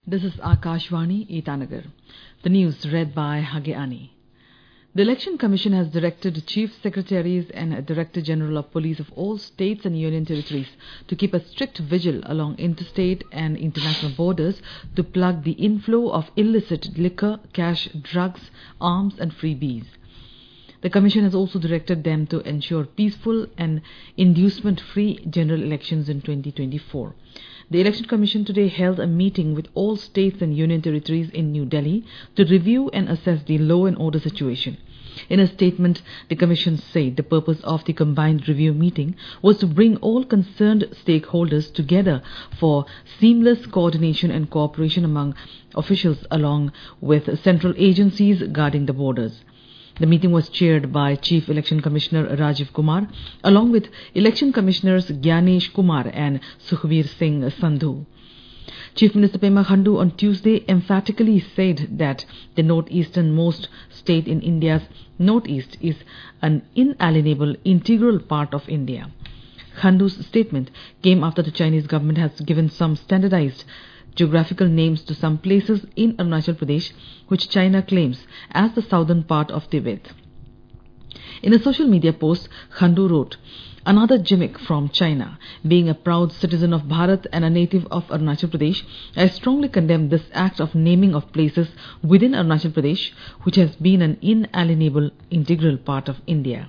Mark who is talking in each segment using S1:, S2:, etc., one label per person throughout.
S1: This is Akashvani, Itanagar. The news read by Hageani. The Election Commission has directed Chief Secretaries and Director General of Police of all states and union territories to keep a strict vigil along interstate and international borders to plug the inflow of illicit liquor, cash, drugs, arms and freebies. The Commission has also directed them to ensure peaceful and inducement-free general elections in 2024. The Election Commission today held a meeting with all states and union territories in New Delhi to review and assess the law and order situation. In a statement, the Commission said the purpose of the combined review meeting was to bring all concerned stakeholders together for seamless coordination and cooperation among officials along with central agencies guarding the borders. The meeting was chaired by Chief Election Commissioner Rajiv Kumar, along with Election Commissioners Gyanesh Kumar and Sukhbir Singh Sandhu. Chief Minister Pema Khandu on Tuesday emphatically said that the northeasternmost state in India's northeast is an inalienable, integral part of India. Khandu's statement came after the Chinese government has given some standardized geographical names to some places in Arunachal Pradesh, which China claims as the southern part of Tibet. In a social media post, Khandu wrote, "Another gimmick from China. Being a proud citizen of Bharat and a native of Arunachal Pradesh, I strongly condemn this act of naming of places within Arunachal Pradesh, which has been an inalienable, integral part of India."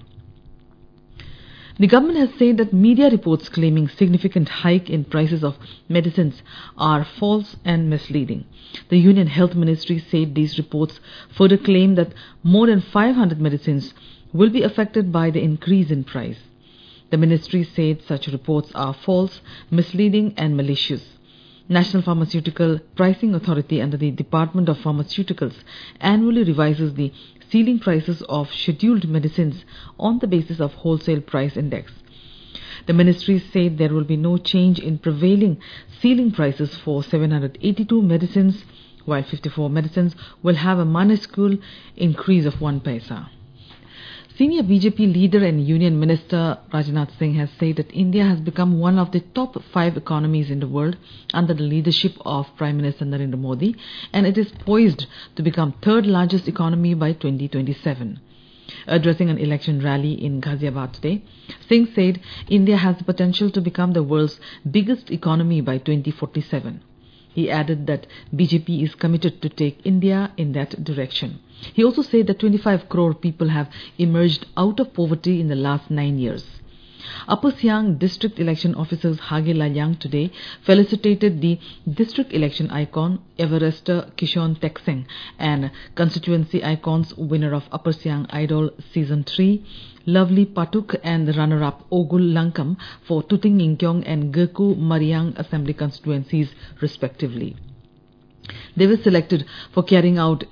S1: The government has said that media reports claiming significant hike in prices of medicines are false and misleading. The Union Health Ministry said these reports further claim that more than 500 medicines will be affected by the increase in price. The ministry said such reports are false, misleading and malicious. National Pharmaceutical Pricing Authority under the Department of Pharmaceuticals annually revises the ceiling prices of scheduled medicines on the basis of wholesale price index. The ministry said there will be no change in prevailing ceiling prices for 782 medicines, while 54 medicines will have a minuscule increase of 1 paisa. Senior BJP leader and Union Minister Rajnath Singh has said that India has become one of the top 5 economies in the world under the leadership of Prime Minister Narendra Modi, and it is poised to become third largest economy by 2027. Addressing an election rally in Ghaziabad today, Singh said India has the potential to become the world's biggest economy by 2047. He added that BJP is committed to take India in that direction. He also said that 25 crore people have emerged out of poverty in the last 9 years. Upper Siang District Election Officers Hage Lalyang today felicitated the district election icon Everester Kishon Tekseng and constituency icons winner of Upper Siang Idol Season 3, Lovely Patuk and the runner-up Ogul Lankam for Tuting Ingkyong and Gerku Mariang Assembly constituencies respectively. They were selected for carrying out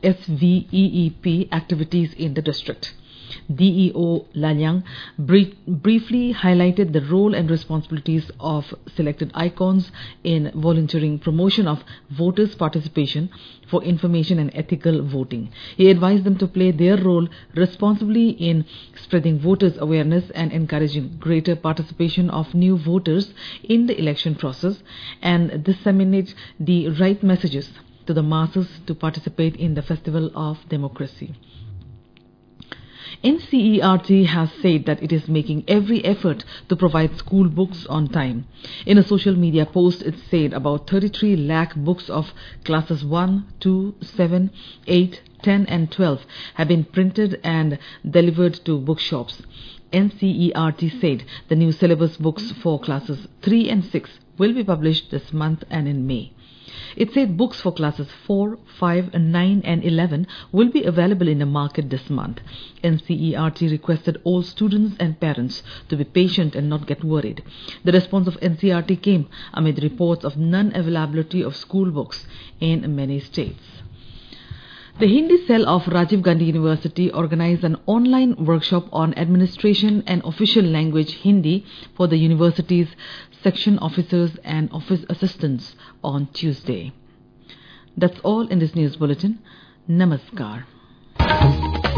S1: SVEEP activities in the district. DEO Lalyang briefly highlighted the role and responsibilities of selected icons in volunteering promotion of voters' participation for information and ethical voting. He advised them to play their role responsibly in spreading voters' awareness and encouraging greater participation of new voters in the election process and disseminate the right messages to the masses to participate in the festival of democracy. NCERT has said that it is making every effort to provide school books on time. In a social media post, it said about 33 lakh books of classes 1, 2, 7, 8, 10 and 12 have been printed and delivered to bookshops. NCERT said the new syllabus books for classes 3 and 6 will be published this month and in May. It said books for classes 4, 5, 9 and 11 will be available in the market this month. NCERT requested all students and parents to be patient and not get worried. The response of NCERT came amid reports of non-availability of school books in many states. The Hindi cell of Rajiv Gandhi University organized an online workshop on administration and official language Hindi for the university's section officers and office assistants on Tuesday. That's all in this news bulletin. Namaskar.